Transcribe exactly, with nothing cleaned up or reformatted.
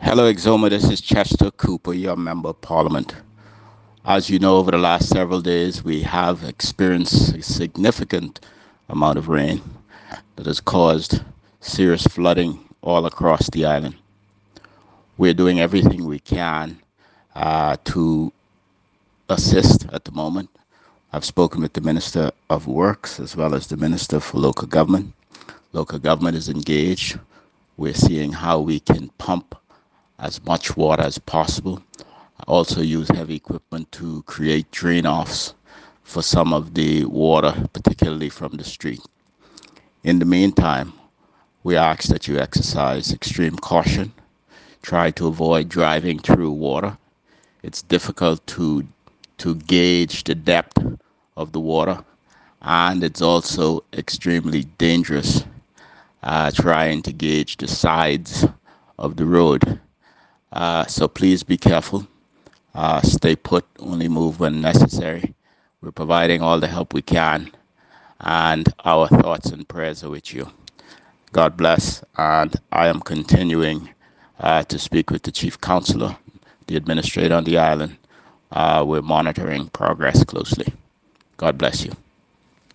Hello, Exoma. This is Chester Cooper, your Member of Parliament. As you know, over the last several days, we have experienced a significant amount of rain that has caused serious flooding all across the island. We're doing everything we can uh, to assist at the moment. I've spoken with the Minister of Works as well as the Minister for Local Government. Local government is engaged. We're seeing how we can pump as much water as possible. Also use heavy equipment to create drain-offs for some of the water, particularly from the street. In the meantime, we ask that you exercise extreme caution. Try to avoid driving through water. It's difficult to to gauge the depth of the water, and it's also extremely dangerous uh, trying to gauge the sides of the road. Uh, so please be careful. Uh, stay put, only move when necessary. We're providing all the help we can, and our thoughts and prayers are with you. God bless, and I am continuing uh, to speak with the chief counselor, the administrator on the island. Uh, we're monitoring progress closely. God bless you.